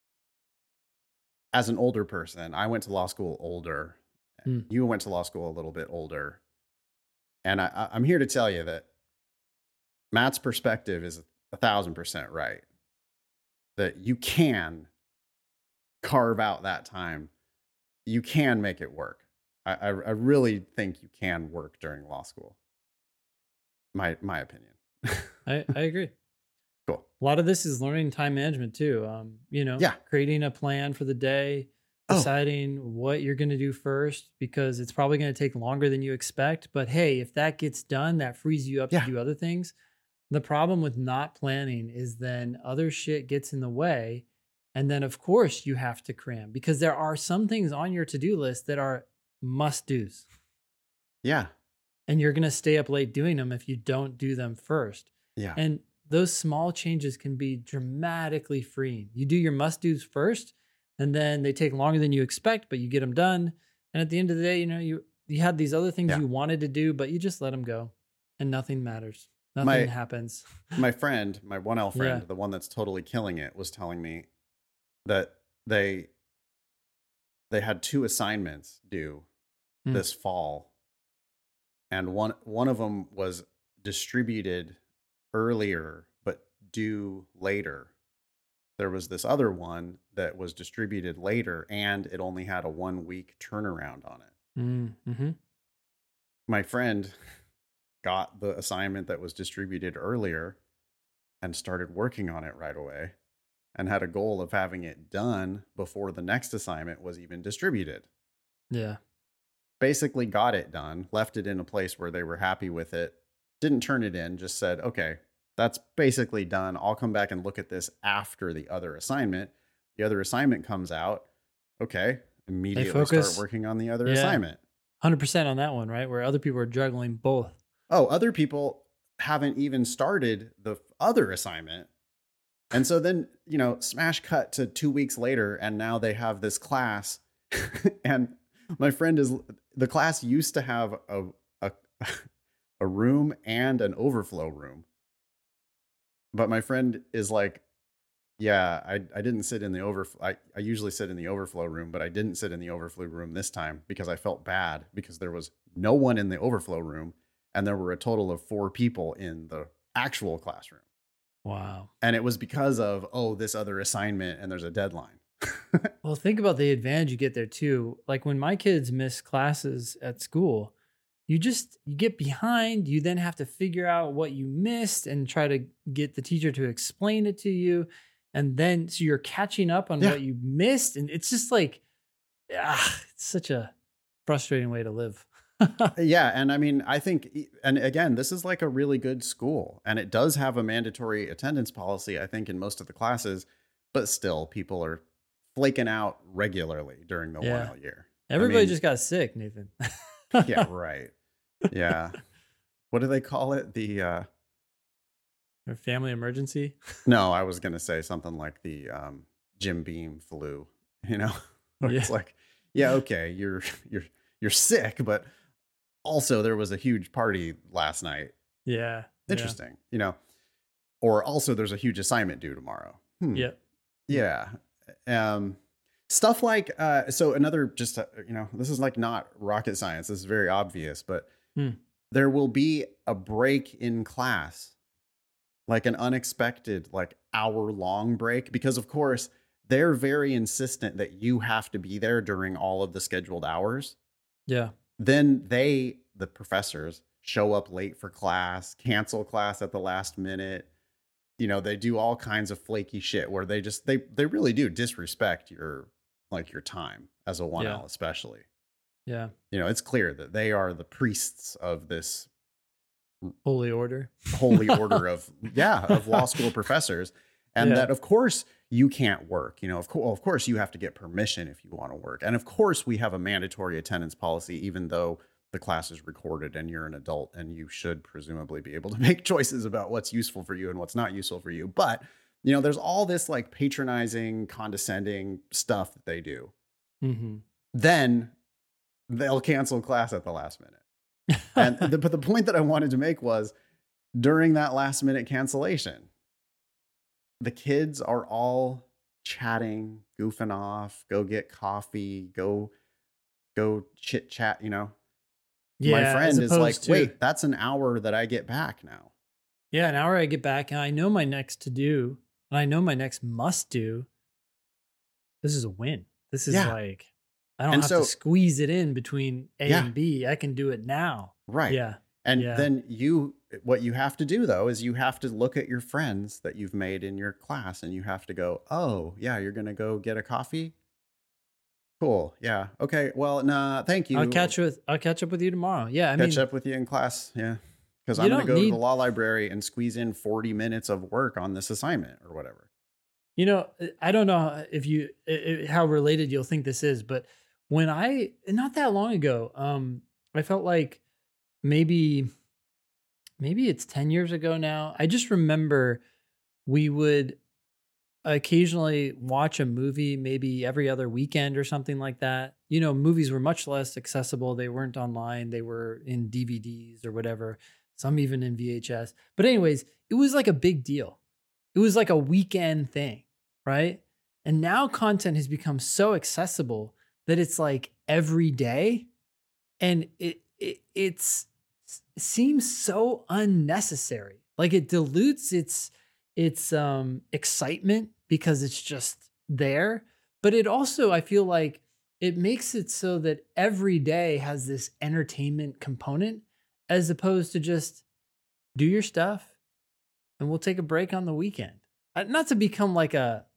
As an older person, I went to law school older. You went to law school a little bit older. And I'm here to tell you that Matt's perspective is 1,000% right. That you can carve out that time. You can make it work. I really think you can work during law school. My opinion.
I agree.
Cool.
A lot of this is learning time management too. Creating a plan for the day, deciding what you're going to do first, because it's probably going to take longer than you expect. But hey, if that gets done, that frees you up to do other things. The problem with not planning is then other shit gets in the way. And then, of course, you have to cram because there are some things on your to-do list that are must-dos.
Yeah.
And you're going to stay up late doing them if you don't do them first.
Yeah.
And those small changes can be dramatically freeing. You do your must-dos first, and then they take longer than you expect, but you get them done. And at the end of the day, you had these other things you wanted to do, but you just let them go, and nothing matters. Nothing happens.
My friend, my 1L friend, the one that's totally killing it, was telling me that they had 2 assignments due this fall, and one of them was distributed earlier but due later. There was this other one that was distributed later and it only had a 1-week turnaround on it.
Mm-hmm.
My friend got the assignment that was distributed earlier and started working on it right away and had a goal of having it done before the next assignment was even distributed.
Yeah.
Basically got it done, left it in a place where they were happy with it, didn't turn it in, just said, okay, that's basically done. I'll come back and look at this after the other assignment. The other assignment comes out. Okay,
They
immediately start
focus,
working on the other
yeah,
assignment.
100% on that one, right? Where other people are juggling both.
Oh, other people haven't even started the other assignment. And so then, smash cut to 2 weeks later, and now they have this class. And my friend the class used to have a, a room and an overflow room. But my friend is like, yeah, I didn't sit in the overflow. I usually sit in the overflow room, but I didn't sit in the overflow room this time because I felt bad because there was no one in the overflow room and there were a total of 4 people in the actual classroom.
Wow.
And it was because of, this other assignment and there's a deadline.
Well, think about the advantage you get there too. Like when my kids miss classes at school, you get behind, you then have to figure out what you missed and try to get the teacher to explain it to you. And then so you're catching up on what you missed. And it's just like, it's such a frustrating way to live.
Yeah. And I mean, I think, and again, this is like a really good school and it does have a mandatory attendance policy, I think, in most of the classes, but still people are flaking out regularly during the 1L year.
Everybody just got sick, Nathan.
Yeah, right. Yeah. What do they call it? The
Or family emergency?
No, I was going to say something like the Jim Beam flu, It's like, yeah, okay, you're sick, but also there was a huge party last night.
Yeah.
Interesting, or also there's a huge assignment due tomorrow.
Yep.
Yeah. Stuff like, so another, just, this is like not rocket science. This is very obvious, but there will be a break in class, like an unexpected, like hour-long break, because of course they're very insistent that you have to be there during all of the scheduled hours.
Yeah.
Then the professors show up late for class, cancel class at the last minute. They do all kinds of flaky shit where they really do disrespect your time as a 1L, especially.
Yeah.
It's clear that they are the priests of this
holy order
of law school professors. And that, of course, you can't work. Of course, you have to get permission if you want to work. And of course, we have a mandatory attendance policy, even though the class is recorded and you're an adult and you should presumably be able to make choices about what's useful for you and what's not useful for you. But, there's all this like patronizing, condescending stuff that they do.
Mm-hmm.
Then they'll cancel class at the last minute. But the point that I wanted to make was during that last minute cancellation, the kids are all chatting, goofing off, go get coffee, go chit chat,
Yeah,
my friend is like, wait, that's an hour that I get back now.
Yeah, an hour I get back and I know my next to do and I know my next must do. This is a win. This is like, I don't have to squeeze it in between A and B. I can do it now.
Right.
Yeah.
And then what you have to do though, is you have to look at your friends that you've made in your class and you have to go, oh yeah, you're going to go get a coffee. Cool. Yeah. Okay. Well, nah, thank you.
I'll catch up with you tomorrow. Yeah.
Catch up with you in class. Yeah. Because I'm going to go to the law library and squeeze in 40 minutes of work on this assignment or whatever.
I don't know how related you'll think this is, but not that long ago, I felt like maybe it's 10 years ago now. I just remember we would occasionally watch a movie, maybe every other weekend or something like that. Movies were much less accessible. They weren't online. They were in DVDs or whatever, some even in VHS. But anyways, it was like a big deal. It was like a weekend thing, right? And now content has become so accessible that it's like every day. And it seems so unnecessary. Like it dilutes its excitement because it's just there. But it also, I feel like it makes it so that every day has this entertainment component as opposed to just do your stuff and we'll take a break on the weekend. Not to become like a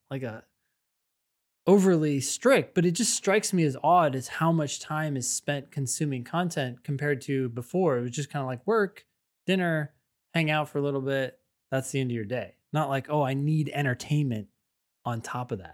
overly strict, but it just strikes me as odd as how much time is spent consuming content compared to before. It was just kind of like work, dinner, hang out for a little bit. That's the end of your day. Not like, oh, I need entertainment on top of that.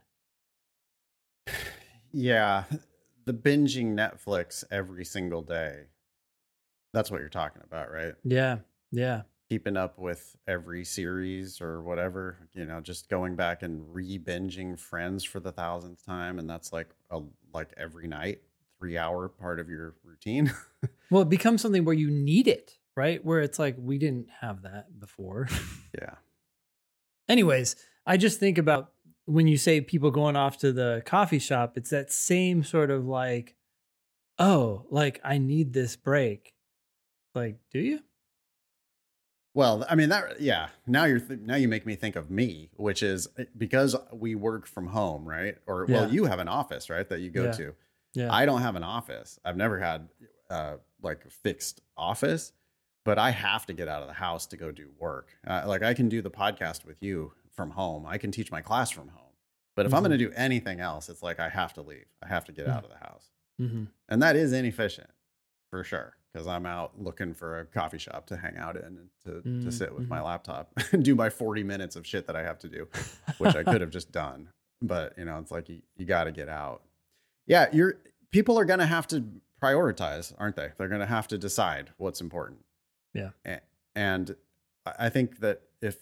Yeah, the binging Netflix every single day. That's what you're talking about, right?
Yeah. Yeah.
Keeping up with every series or whatever, just going back and re-binging Friends for the thousandth time, and that's like every night, 3-hour part of your routine.
Well, it becomes something where you need it, right? Where it's like, we didn't have that before.
Yeah.
Anyways, I just think about when you say people going off to the coffee shop, it's that same sort of like, oh, like I need this break. Like, do you?
Well, I mean yeah. Now you make me think of me, which is because we work from home, right? Or
Yeah.
well, you have an office, right, that you go
Yeah.
to.
Yeah.
I don't have an office. I've never had like a fixed office, but I have to get out of the house to go do work. Like I can do the podcast with you from home. I can teach my class from home. But if I'm going to do anything else, it's like I have to leave. I have to get out of the house.
Mm-hmm.
And that is inefficient for sure, because I'm out looking for a coffee shop to hang out in and to sit with my laptop and do my 40 minutes of shit that I have to do, which I could have just done. But, it's like you got to get out. Yeah, people are going to have to prioritize, aren't they? They're going to have to decide what's important.
Yeah.
And I think that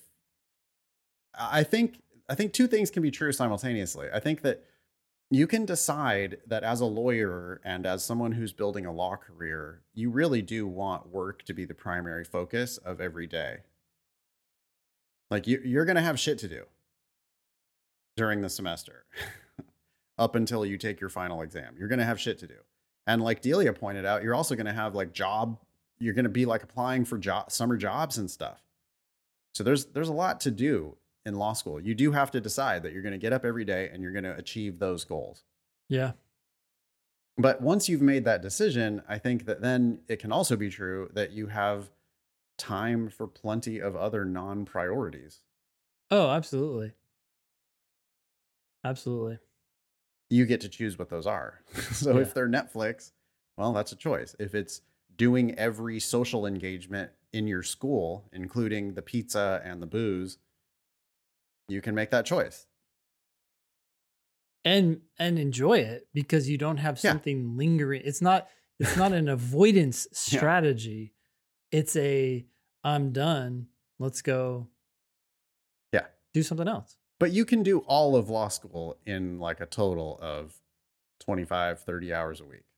I think two things can be true simultaneously. I think that you can decide that as a lawyer and as someone who's building a law career, you really do want work to be the primary focus of every day. Like you're going to have shit to do during the semester up until you take your final exam. You're going to have shit to do. And like Delia pointed out, you're also going to have like you're going to be like applying for summer jobs and stuff. So there's a lot to do in law school. You do have to decide that you're going to get up every day and you're going to achieve those goals.
Yeah.
But once you've made that decision, I think that then it can also be true that you have time for plenty of other non-priorities.
Oh, absolutely. Absolutely.
You get to choose what those are. So if they're Netflix, well, that's a choice. If it's doing every social engagement in your school, including the pizza and the booze, you can make that choice.
And enjoy it because you don't have something lingering. It's not an avoidance strategy. It's I'm done. Let's go.
Yeah.
Do something else.
But you can do all of law school in like a total of 25, 30 hours a week.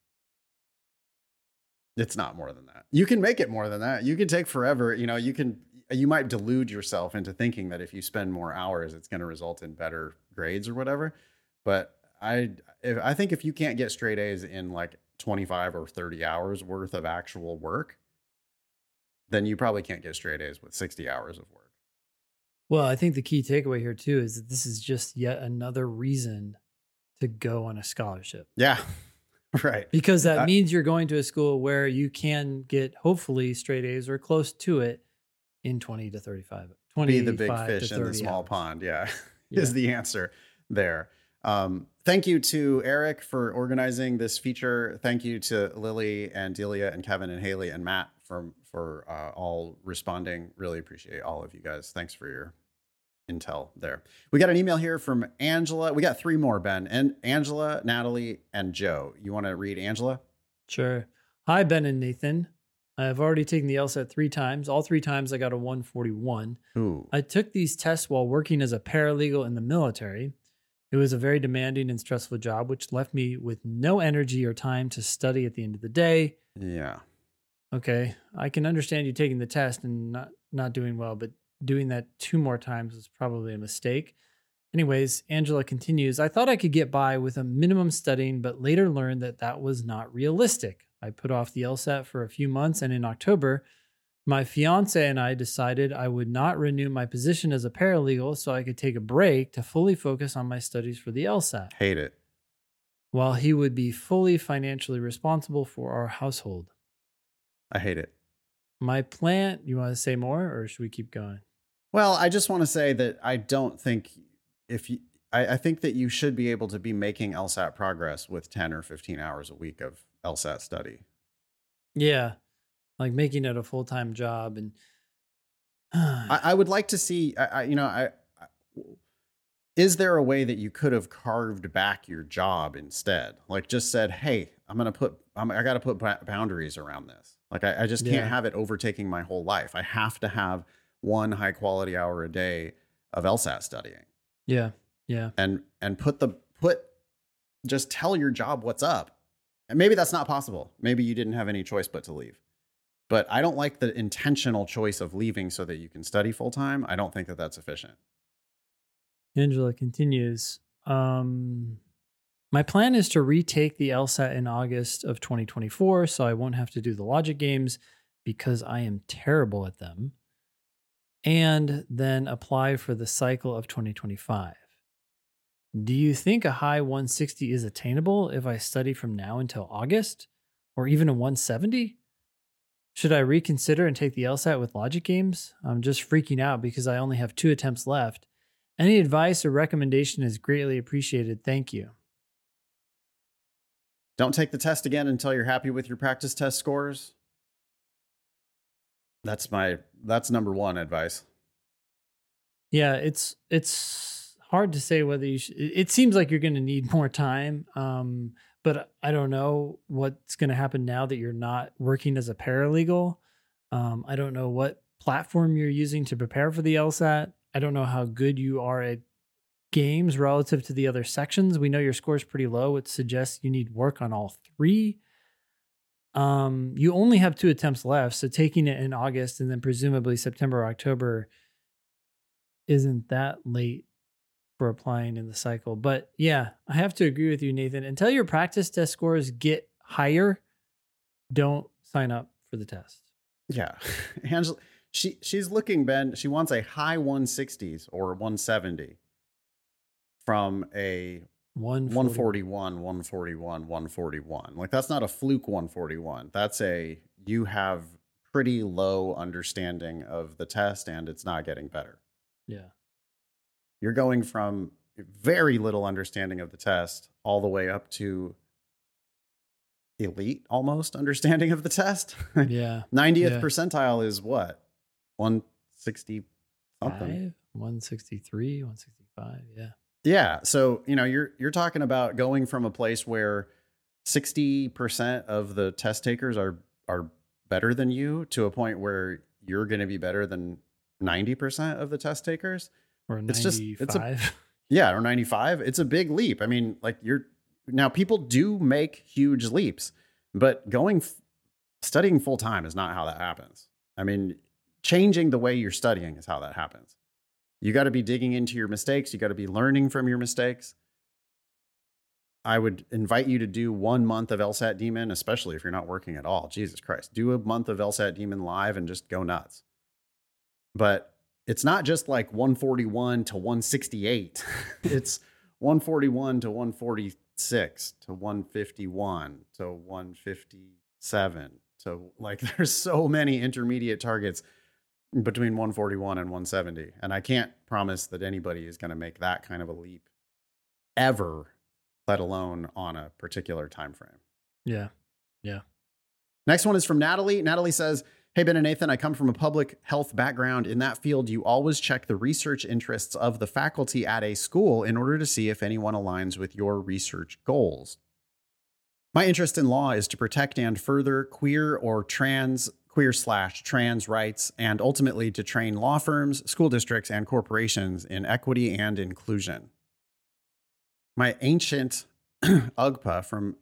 It's not more than that. You can make it more than that. You can take forever. You might delude yourself into thinking that if you spend more hours, it's going to result in better grades or whatever. But I think if you can't get straight A's in like 25 or 30 hours worth of actual work, then you probably can't get straight A's with 60 hours of work.
Well, I think the key takeaway here too is that this is just yet another reason to go on a scholarship.
Yeah. Right.
Because that means you're going to a school where you can get hopefully straight A's or close to it in 20 to 35.
Be the big fish in the small pond. Yeah. Is the answer there. Thank you to Eric for organizing this feature. Thank you to Lily and Delia and Kevin and Haley and Matt for all responding. Really appreciate all of you guys. Thanks for your intel there. We got an email here from Angela. We got 3 more, Ben. And Angela, Natalie, and Joe. You want to read Angela?
Sure. Hi, Ben and Nathan. I've already taken the LSAT 3 times. All 3 times I got a 141.
Ooh.
I took these tests while working as a paralegal in the military. It was a very demanding and stressful job, which left me with no energy or time to study at the end of the day.
Yeah.
Okay. I can understand you taking the test and not doing well, but doing that 2 more times was probably a mistake. Anyways, Angela continues, I thought I could get by with a minimum studying, but later learned that was not realistic. I put off the LSAT for a few months, and in October, my fiance and I decided I would not renew my position as a paralegal so I could take a break to fully focus on my studies for the LSAT.
Hate it.
While he would be fully financially responsible for our household.
I hate it.
My plan, you want to say more or should we keep going?
Well, I just want to say that I don't think I think that you should be able to be making LSAT progress with 10 or 15 hours a week of LSAT study.
Yeah. Like making it a full-time job. And
I would like to see, is there a way that you could have carved back your job instead? Like just said, hey, I got to put boundaries around this. Like I just can't
Yeah.
have it overtaking my whole life. I have to have one high quality hour a day of LSAT studying
Yeah. Yeah.
and just tell your job what's up. And maybe that's not possible. Maybe you didn't have any choice but to leave. But I don't like the intentional choice of leaving so that you can study full time. I don't think that that's efficient.
Angela continues. My plan is to retake the LSAT in August of 2024, so I won't have to do the logic games because I am terrible at them, and then apply for the cycle of 2025. Do you think a high 160 is attainable if I study from now until August, or even a 170? Should I reconsider and take the LSAT with logic games? I'm just freaking out because I only have 2 attempts left. Any advice or recommendation is greatly appreciated. Thank you.
Don't take the test again until you're happy with your practice test scores. That's number one advice.
Yeah, it's hard to say whether you should. It seems like you're going to need more time, but I don't know what's going to happen now that you're not working as a paralegal. I don't know what platform you're using to prepare for the LSAT. I don't know how good you are at games relative to the other sections. We know your score is pretty low. It suggests you need work on all 3. You only have 2 attempts left, so taking it in August and then presumably September or October isn't that late for applying in the cycle. But yeah, I have to agree with you, Nathan. Until your practice test scores get higher, don't sign up for the test.
Yeah. Angela, she's looking, Ben, she wants a high 160s or 170 from a 141, 141, 141. Like that's not a fluke 141. That's you have pretty low understanding of the test and it's not getting better.
Yeah.
You're going from very little understanding of the test all the way up to elite almost understanding of the test.
Yeah.
90th percentile is what? 160 something.
163, 165. Yeah.
Yeah. So, you're talking about going from a place where 60% of the test takers are better than you to a point where you're going to be better than 90% of the test takers.
Or 95.
Or 95. It's a big leap. I mean, like now people do make huge leaps, but studying full time is not how that happens. I mean, changing the way you're studying is how that happens. You got to be digging into your mistakes. You got to be learning from your mistakes. I would invite you to do 1 month of LSAT Demon, especially if you're not working at all. Jesus Christ. Do a month of LSAT Demon live and just go nuts. But it's not just like 141 to 168. It's 141 to 146 to 151 to 157. So like there's so many intermediate targets between 141 and 170. And I can't promise that anybody is going to make that kind of a leap ever, let alone on a particular time frame.
Yeah. Yeah.
Next one is from Natalie. Natalie says, hey, Ben and Nathan, I come from a public health background. In that field, you always check the research interests of the faculty at a school in order to see if anyone aligns with your research goals. My interest in law is to protect and further queer/trans rights, and ultimately to train law firms, school districts, and corporations in equity and inclusion. My ancient UGPA from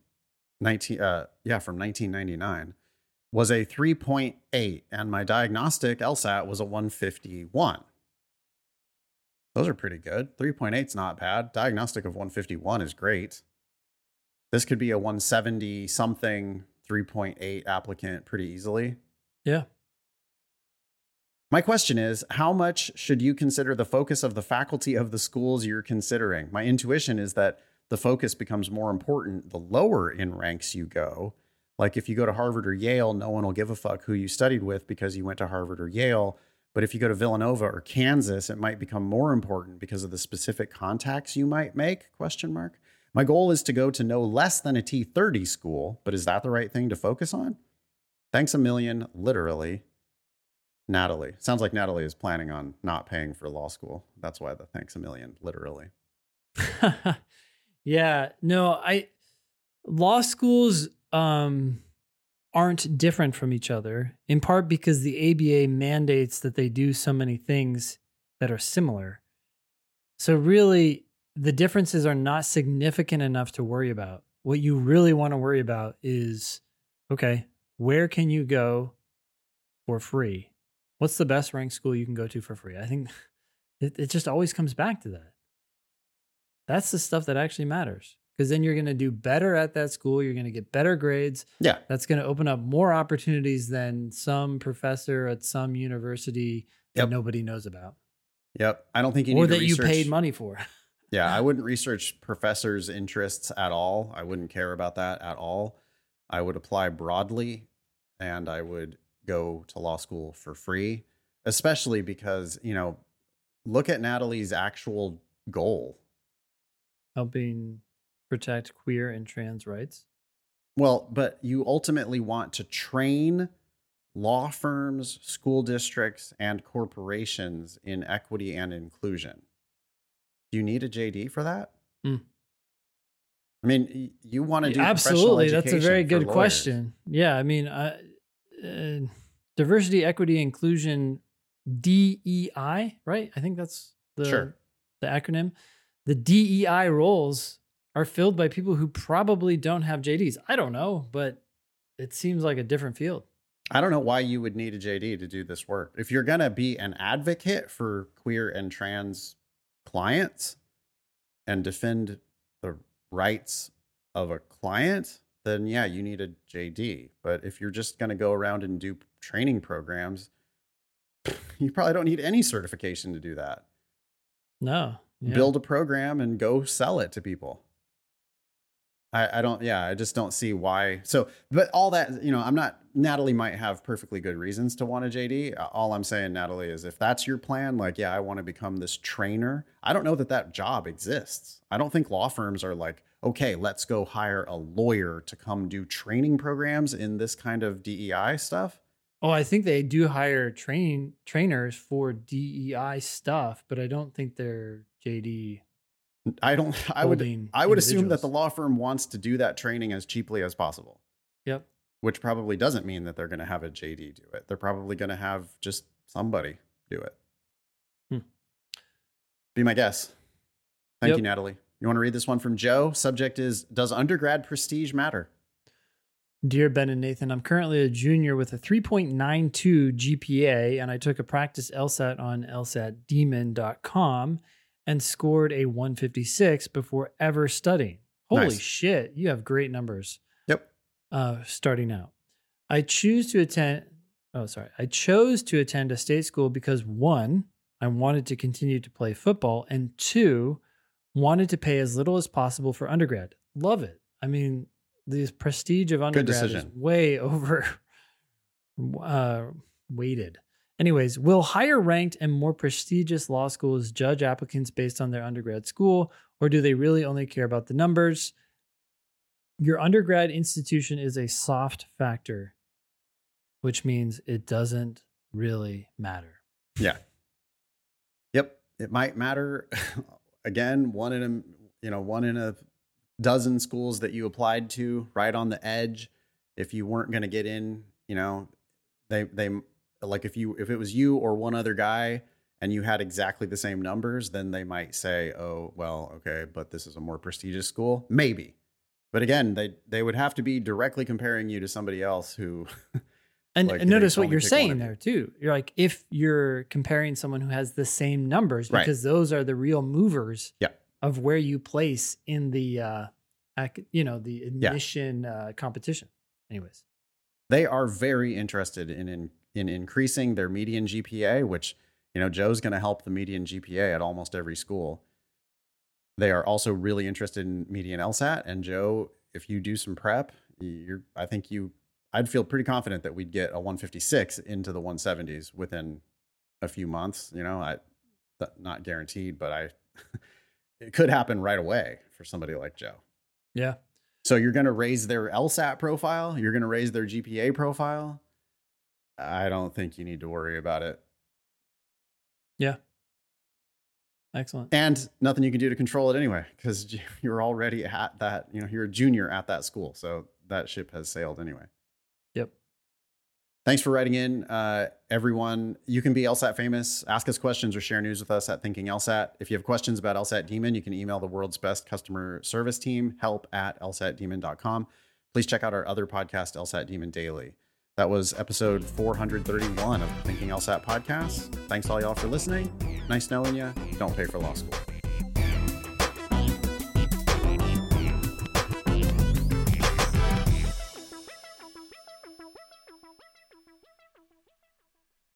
1999 was a 3.8, and my diagnostic LSAT was a 151. Those are pretty good. 3.8 is not bad. Diagnostic of 151 is great. This could be a 170 something 3.8 applicant pretty easily.
Yeah.
My question is, how much should you consider the focus of the faculty of the schools you're considering? My intuition is that the focus becomes more important the lower in ranks you go. Like if you go to Harvard or Yale, no one will give a fuck who you studied with because you went to Harvard or Yale. But if you go to Villanova or Kansas, it might become more important because of the specific contacts you might make, ? My goal is to go to no less than a T30 school, but is that the right thing to focus on? Thanks a million, literally. Natalie. Sounds like Natalie is planning on not paying for law school. That's why the thanks a million, literally.
Yeah, no, law schools aren't different from each other, in part because the ABA mandates that they do so many things that are similar. So really, the differences are not significant enough to worry about. What you really want to worry about is, okay, where can you go for free? What's the best ranked school you can go to for free? I think it just always comes back to that. That's the stuff that actually matters, because then you're going to do better at that school. You're going to get better grades.
Yeah.
That's going to open up more opportunities than some professor at some university that nobody knows about.
Yep. I don't think you need
or
to
that
research.
You paid money for.
Yeah, I wouldn't research professors' interests at all. I wouldn't care about that at all. I would apply broadly, and I would go to law school for free, especially because, look at Natalie's actual goal.
Helping protect queer and trans rights.
Well, but you ultimately want to train law firms, school districts, and corporations in equity and inclusion. Do you need a JD for that? I mean, you want to do
absolutely.
That's
a very good question. Yeah, I mean, diversity, equity, inclusion, DEI, right? I think that's the acronym. The DEI roles are filled by people who probably don't have JDs. I don't know, but it seems like a different field.
I don't know why you would need a JD to do this work. If you're going to be an advocate for queer and trans clients and defend the rights of a client, then yeah, you need a JD. But if you're just going to go around and do training programs, you probably don't need any certification to do that.
No. Yeah.
Build a program and go sell it to people. I just don't see why. So, but all that, Natalie might have perfectly good reasons to want a JD. All I'm saying, Natalie, is if that's your plan, like, yeah, I want to become this trainer. I don't know that job exists. I don't think law firms are like, okay, let's go hire a lawyer to come do training programs in this kind of DEI stuff.
Oh, I think they do hire trainers for DEI stuff, but I don't think they're JD.
I would assume that the law firm wants to do that training as cheaply as possible.
Yep.
Which probably doesn't mean that they're going to have a JD do it. They're probably going to have just somebody do it. Be my guess. Thank you, Natalie. You want to read this one from Joe? Subject is, does undergrad prestige matter?
Dear Ben and Nathan, I'm currently a junior with a 3.92 GPA, and I took a practice LSAT on lsatdemon.com and scored a 156 before ever studying. Holy shit, you have great numbers.
Yep.
Starting out. I chose to attend a state school because 1, I wanted to continue to play football, and 2, wanted to pay as little as possible for undergrad. Love it. I mean, the prestige of undergrad is way over weighted. Anyways, will higher ranked and more prestigious law schools judge applicants based on their undergrad school, or do they really only care about the numbers? Your undergrad institution is a soft factor, which means it doesn't really matter.
Yeah. Yep. It might matter. Again, one in a dozen schools that you applied to, right on the edge. If you weren't going to get in, they like if it was you or one other guy and you had exactly the same numbers, then they might say, oh, well, okay, but this is a more prestigious school. Maybe. But again, they would have to be directly comparing you to somebody else who.
And notice what you're saying there too. You're like, if you're comparing someone who has the same numbers, because those are the real movers of where you place in the, the admission competition. Anyways.
They are very interested in increasing their median GPA, which, Joe's going to help the median GPA at almost every school. They are also really interested in median LSAT. And Joe, if you do some prep, I'd feel pretty confident that we'd get a 156 into the 170s within a few months. Not guaranteed, but it could happen right away for somebody like Joe.
Yeah.
So you're going to raise their LSAT profile. You're going to raise their GPA profile. I don't think you need to worry about it.
Yeah. Excellent.
And nothing you can do to control it anyway, because you're already at that, you're a junior at that school. So that ship has sailed anyway.
Yep.
Thanks for writing in, everyone. You can be LSAT famous. Ask us questions or share news with us at Thinking LSAT. If you have questions about LSAT Demon, you can email the world's best customer service team, help@lsatdemon.com. Please check out our other podcast, LSAT Demon Daily. That was episode 431 of the Thinking LSAT podcast. Thanks all y'all for listening. Nice knowing you. Don't pay for law school.